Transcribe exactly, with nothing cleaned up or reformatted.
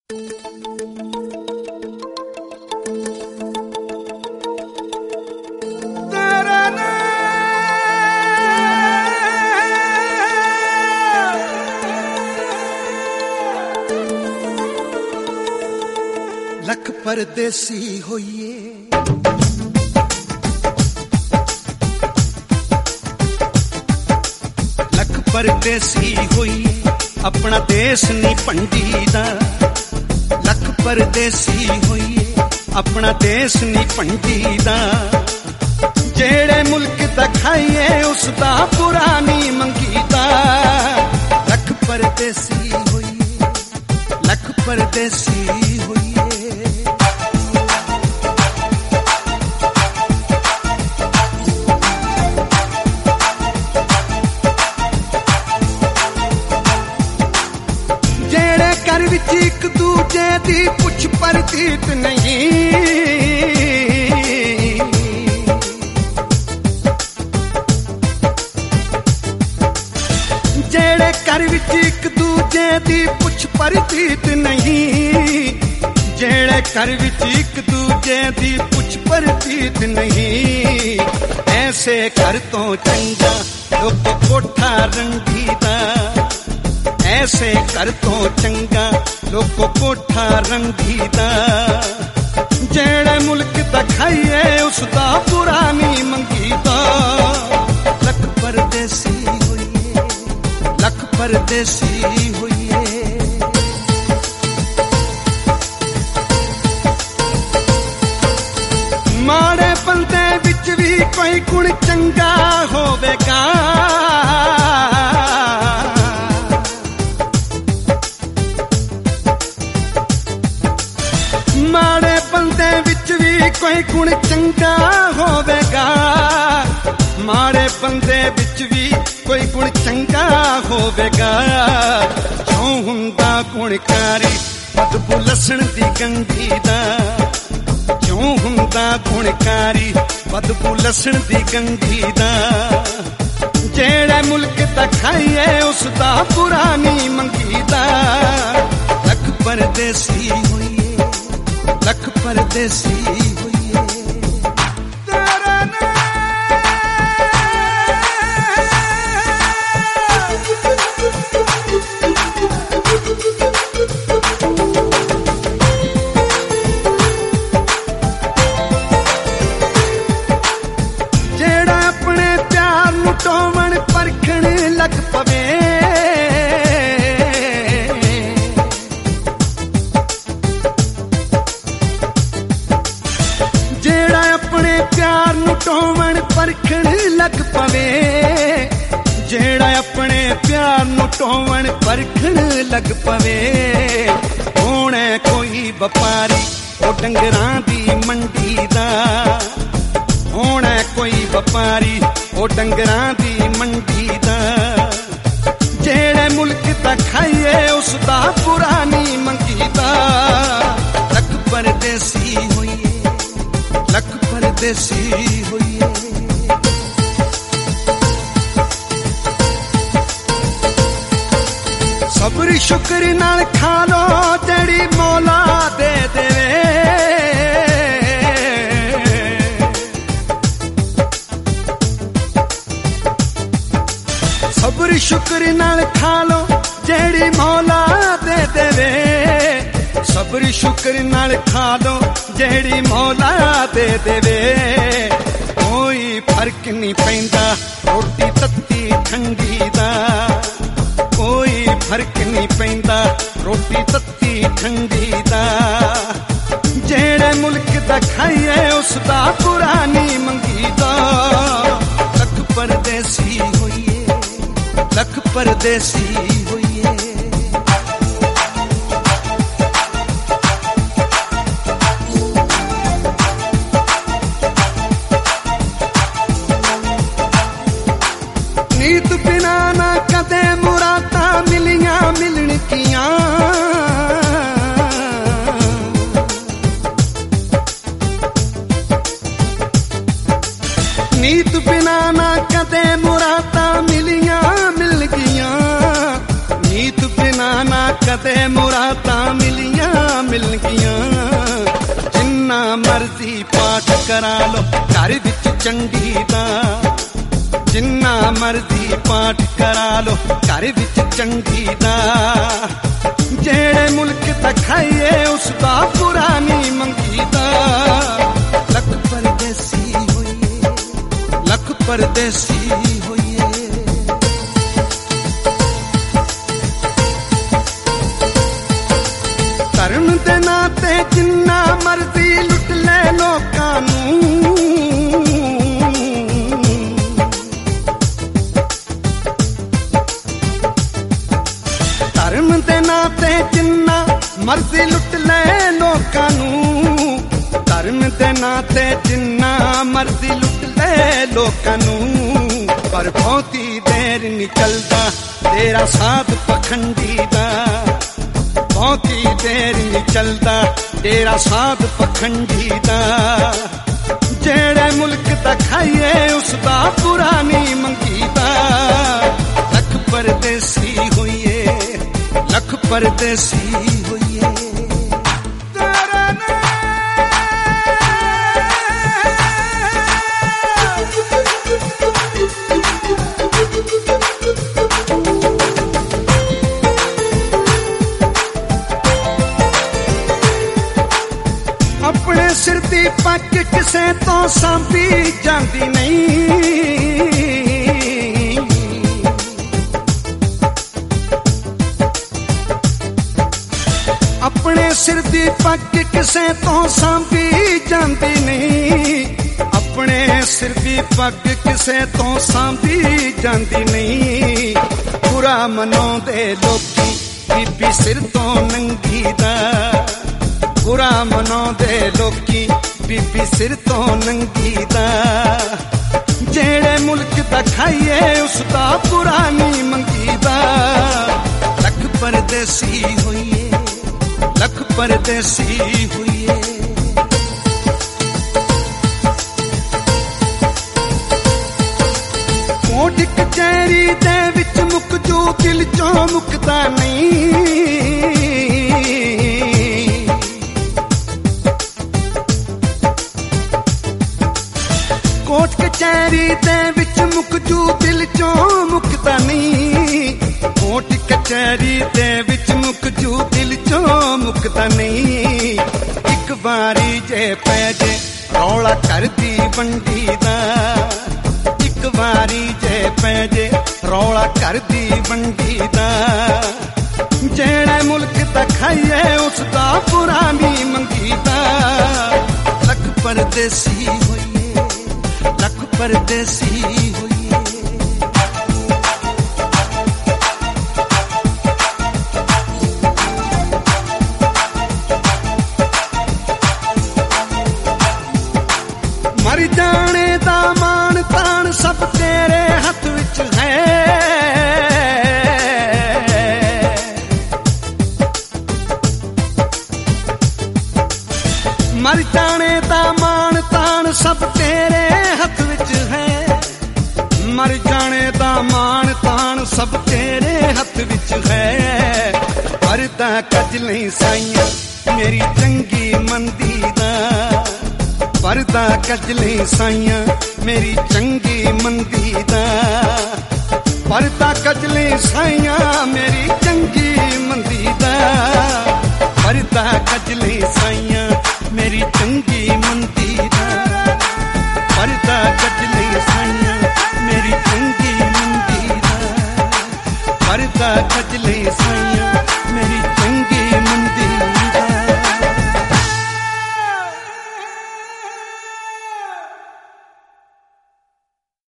ਲੱਖ ਪਰਦੇਸੀ ਹੋਈਏ, ਲੱਖ ਪਰਦੇਸੀ ਹੋਈਏ, ਆਪਣਾ ਦੇਸ਼ ਨਹੀਂ ਭੰਡੀਦਾ। ਲੱਖ ਪਰਦੇਸੀ ਹੋਈਏ, ਆਪਣਾ ਦੇਸ਼ ਨਹੀਂ ਭੰਡੀਦਾ। ਜਿਹੜੇ ਮੁਲਕ ਦਾ ਖਾਈਏ ਉਸ ਦਾ ਬੁਰਾ ਨਹੀਂ ਮੰਗੀਦਾ। ਲੱਖ ਪਰਦੇਸੀ ਹੋਈਏ, ਲੱਖ ਪਰਦੇਸੀ ਹੋਈਏ। ਘਰ ਵਿੱਚ ਇੱਕ ਦੂਜੇ ਦੀ ਪੁੱਛ ਪਰਤੀਤ ਨਹੀਂ। ਜਿਹੜੇ ਘਰ ਵਿੱਚ ਇੱਕ ਦੂਜੇ ਦੀ ਪੁੱਛ ਪਰਤੀਤ ਨਹੀਂ। ਜਿਹੜੇ ਘਰ ਵਿੱਚ ਇੱਕ ਦੂਜੇ ਦੀ ਪੁੱਛ ਪਰਤੀਤ ਨਹੀਂ। ਐਸੇ ਘਰ ਤੋਂ ਚੰਗਾ ਲੋਕ ਕੋਠਾ ਰੰਗੀਦਾ। ਐਸੇ ਘਰ ਤੋਂ ਚੰਗਾ ਲੋਕੋ ਕੋਠਾ ਰੰਗੀਦਾ। ਜਿਹੜੇ ਮੁਲਕ ਦਾ ਖਾਈਏ ਉਸ ਦਾ ਬੁਰਾ ਨਹੀਂ ਮੰਗੀਦਾ। ਲੱਖ ਪਰਦੇਸੀ ਹੋਈਏ, ਲੱਖ ਪਰਦੇਸੀ ਹੋਈਏ। ਮਾੜੇ ਬੰਦੇ ਵਿੱਚ ਵੀ ਕੋਈ ਗੁਣ ਚੰਗਾ ਹੋਵੇਗਾ। ਮਾੜੇ ਬੰਦੇ ਵਿੱਚ ਵੀ ਕੋਈ ਗੁਣ ਚੰਗਾ ਹੋਵੇਗਾ। ਮਾੜੇ ਬੰਦੇ ਵਿੱਚ ਵੀ ਕੋਈ ਗੁਣ ਚੰਗਾ ਹੋਵੇਗਾ। ਜੋ ਹੁੰਦਾ ਗੁਣਕਾਰੀ ਬਦਬੂ ਲਸਣ ਦੀ ਗੰਢੀ ਦਾ। ਜੋ ਹੁੰਦਾ ਗੁਣਕਾਰੀ ਬਦਬੂ ਲਸਣ ਦੀ ਗੰਢੀ ਦਾ। ਜਿਹੜੇ ਮੁਲਕ ਦਾ ਖਾਈਏ ਉਸ ਦਾ ਬੁਰਾ ਨਹੀਂ ਮੰਗੀਦਾ। ਲੱਖ ਪਰਦੇਸੀ ਹੋਈਏ, ਲੱਖ ਪਰਦੇਸੀ ਹੋਈਏ। ਤੇਰਾ ਨਾਂ ਜਿਹੜਾ ਆਪਣੇ ਪਿਆਰ ਨੂੰ ਟੋਵਣ ਪਰਖਣ ਲੱਗ ਪਵੇ। ਪਿਆਰ ਨੂੰ ਟੋਵਣ ਪਰਖਣ ਲੱਗ ਪਵੇ। ਜਿਹੜਾ ਆਪਣੇ ਪਿਆਰ ਨੂੰ ਟੋਵਣ ਪਰਖਣ ਲੱਗ ਪਵੇ। ਹੋਣਾ ਕੋਈ ਵਪਾਰੀ ਉਹ ਡੰਗਰਾਂ ਦੀ ਮੰਡੀ ਦਾ। ਹੋਣਾ ਕੋਈ ਵਪਾਰੀ ਉਹ ਡੰਗਰਾਂ ਦੀ ਮੰਡੀ ਦਾ। ਜਿਹੜੇ ਮੁਲਕ ਦਾ ਖਾਈਏ ਉਸ ਦਾ ਬੁਰਾ ਨਹੀਂ ਮੰਗੀਦਾ। ਲੱਖ ਪਰਦੇਸੀ ਹੋਈਏ, ਲੱਖ ਪਰਦੇਸੀ ਹੋਈਏ। ਸਬਰ ਸ਼ੁਕਰ ਨਾਲ ਖਾ ਲੋ ਜਿਹੜੀ ਮੌਲਾ ਦੇ ਦੇਵੇ। ਸਬਰ ਸ਼ੁਕਰ ਨਾਲ ਖਾ ਲੋ ਜਿਹੜੀ ਮੌਲਾ ਦੇ ਦੇਵੇ। ਸਬਰ ਸ਼ੁਕਰ ਨਾਲ ਖਾ ਲੋ ਜਿਹੜੀ ਮੌਲਾ ਦੇ ਦੇਵੇ। ਕੋਈ ਫਰਕ ਨਹੀਂ ਪੈਂਦਾ ਰੋਟੀ ਤੱਤੀ ਠੰਡੀ ਦਾ। ਕੋਈ ਫਰਕ ਨਹੀਂ ਪੈਂਦਾ ਰੋਟੀ ਤੱਤੀ ਠੰਡੀ ਦਾ। ਜਿਹੜੇ ਮੁਲਕ ਦਾ ਖਾਈਏ ਉਸ ਦਾ ਬੁਰਾ ਨਹੀਂ ਮੰਗੀਦਾ। ਲੱਖ ਪਰਦੇਸੀ ਹੋਈਏ, ਲੱਖ ਪਰਦੇਸੀ ਹੋਈਏ। ਨੀਤ ਬਿਨਾ ਨਾ ਕਦੇ ਮੁਰਾਦਾਂ ਮਿਲੀਆਂ ਮਿਲਣਗੀਆਂ। ਨੀਤ ਬਿਨਾ ਨਾ ਕਦੇ ਮੁਰਾਦਾਂ ਮਿਲੀਆਂ ਮਿਲਣਗੀਆਂ। ਮਿਲਣਗੀਆਂ। ਜਿੰਨਾ ਮਰਜ਼ੀ ਪਾਠ ਕਰਾ ਲੋ ਘਰ ਵਿੱਚ ਚੰਡੀ ਦਾ, ਜਿੰਨਾ ਮਰਜ਼ੀ ਪਾਠ ਕਰਾ ਲੋ ਘਰ ਵਿੱਚ ਚੰਡੀ ਦਾ। ਜਿਹੜੇ ਮੁਲਕ ਦਿਖਾਈਏ ਉਸ ਦਾ ਬੁਰਾ ਨਹੀਂ ਮੰਗੀਦਾ। ਲੱਖ ਪਰਦੇਸੀ ਹੋਈਏ, ਲੱਖ ਪਰਦੇਸੀ ਹੋਈਏ। ਧਰਮ ਦੇ ਨਾਂ ਤੇ ਜਿੰਨਾ ਮਰਜ਼ੀ ਲੁੱਟ ਲੈ ਲੋਕਾਂ ਨੂੰ, ਧਰਮ ਦੇ ਨਾਂ ਤੇ ਜਿੰਨਾ ਮਰਜ਼ੀ ਲੁੱਟ ਲੈ ਲੋਕਾਂ ਨੂੰ, ਧਰਮ ਦੇ ਨਾਂ ਤੇ ਜਿੰਨਾ ਮਰਜ਼ੀ ਲੁੱਟ ਲੈ ਲੋਕਾਂ ਨੂੰ। ਪਰ ਬਹੁਤੀ ਦੇਰ ਨਹੀਂ ਚੱਲਦਾ ਤੇਰਾ ਸਾਥ ਪਖੰਡੀ ਦਾ, ਬਹੁਤੀ ਦੇਰ ਨਹੀਂ ਚੱਲਦਾ ਤੇਰਾ ਸਾਥ ਪਖੰਡੀ ਦਾ। ਜਿਹੜੇ ਮੁਲਕ ਦਿਖਾਈਏ ਉਸ ਦਾ ਬੁਰਾ ਨਹੀਂ ਮੰਗੀਦਾ। ਲੱਖ ਪਰਦੇਸੀ ਹੋਈਏ, ਲੱਖ ਪਰਦੇਸੀ ਹੋਈਏ। ਆਪਣੇ ਸਿਰ ਦੀ ਪੱਗ ਕਿਸੇ ਤੋਂ ਸਾਂਭੀ ਜਾਂਦੀ ਨਹੀਂ। ਆਪਣੇ ਸਿਰ ਦੀ ਪੱਗ ਕਿਸੇ ਤੋਂ ਸਾਂਭੀ ਜਾਂਦੀ ਨਹੀਂ। ਆਪਣੇ ਸਿਰ ਦੀ ਪੱਗ ਕਿਸੇ ਤੋਂ ਸਾਂਭੀ ਜਾਂਦੀ ਨਹੀਂ। ਬੁਰਾ ਮਨਾਉਂਦੇ ਲੋਕੀ ਬੀਬੀ ਸਿਰ ਤੋਂ ਨੰਗੀ ਦਾ, ਬੁਰਾ ਮਨਾਉਂਦੇ ਲੋਕੀ ਬੀਬੀ ਸਿਰ ਤੋਂ ਨੰਗੀ ਦਾ। ਜਿਹੜੇ ਮੁਲਕ ਦਿਖਾਈਏ ਉਸ ਦਾ ਬੁਰਾ ਨਹੀਂ ਮੰਗੀਦਾ। ਲੱਖ ਪਰਦੇਸੀ ਹੋਈਏ, ਲੱਖ ਪਰਦੇਸੀ ਹੋਈਏ। ਕੋਟ ਕਚਹਿਰੀ ਦੇ ਵਿੱਚ ਮੁੱਕ ਜੋ ਦਿਲ ਚੋਂ ਮੁੱਕਦਾ ਨਹੀਂ। ਕੋਟ ਕਚਹਿਰੀ ਦੇ ਵਿੱਚ ਮੁੱਕ ਜੂ ਦਿਲ ਚੋਂ ਮੁੱਕਦਾ ਨਹੀਂ। ਕੋਟ ਕਚਹਿਰੀ ਦੇ ਵਿੱਚ ਮੁੱਕ ਜੂ ਦਿਲ ਚੋਂ ਮੁੱਕਦਾ ਨਹੀਂ। ਇੱਕ ਵਾਰੀ ਜੇ ਪੈ ਜੇ ਰੌਲਾ ਕਰਦੀ ਵੰਡੀ ਦਾ, ਇੱਕ ਵਾਰੀ ਜੇ ਪੈ ਜੇ ਰੌਲਾ ਕਰਦੀ ਵੰਡੀ ਦਾ। ਜਿਹੜੇ ਮੁਲਕ ਦਿਖਾਈਏ ਉਸ ਦਾ ਬੁਰਾ ਨਹੀਂ ਮੰਗੀਦਾ। ਲੱਖ ਪਰਦੇਸੀ ਹੋਈਏ, ਲੱਖ ਪਰਦੇਸੀ ਹੋਈਏ। ਮਰ ਜਾਣੇ ਦਾ ਮਾਣ ਤਾਣ ਸਭ ਤੇਰੇ ਹੱਥ ਵਿੱਚ ਹੈ। ਮਰ ਜਾਣੇ ਦਾ ਮਾਣ ਤਾਣ ਸਭ ਤੇਰੇ ਹੱਥ ਵਿੱਚ ਹੈ। ਮਰ ਜਾਣੇ ਦਾ ਮਾਣ ਤਾਣ ਸਭ ਤੇਰੇ ਹੱਥ ਵਿੱਚ ਹੈ। ਪਰਦਾ ਕੱਜ ਲਈ ਸਾਈਆਂ ਮੇਰੀ ਚੰਗੀ ਮੰਦੀ ਦਾ, ਪਰਦਾ ਕੱਜ ਲਈ ਸਾਈਆਂ ਮੇਰੀ ਚੰਗੀ ਮੰਦੀ ਦਾ। ਪਰਦਾ ਕੱਜ ਲਈ ਸਾਈਆਂ ਮੇਰੀ ਚੰਗੀ ਮੰਦੀ ਦਾ। ਪਰਦਾ ਕੱਜ ਲਈ ਸਾਈਆਂ ਮੇਰੀ ਚੰਗੀ ਮੰਦੀ ਦਾ। ਪਰਦਾ ਕੱਜ ਲਈ ਸਾਈਆਂ ਮੇਰੀ ਚੰਗੀ ਮੰਦੀ ਦਾ। ਪਰਦਾ ਕੱਜ ਲਈ ਸਾਈਆਂ ਮੇਰੀ ਚੰਗੀ ਮੰਦੀ